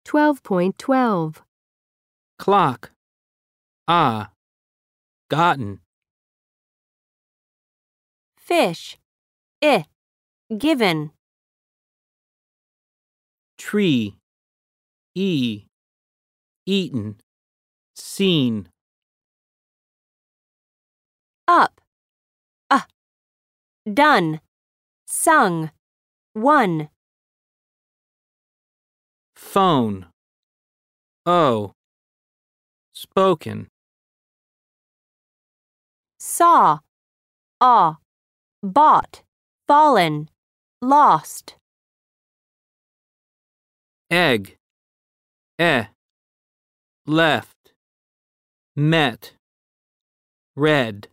12.12. Clock. Gotten. Fish. Given. Tree. Eaten. Seen. Up. Done. Sung. Won. Phone. Spoken. Saw. Bought. Fallen. Lost. Egg. Left. Met. Read.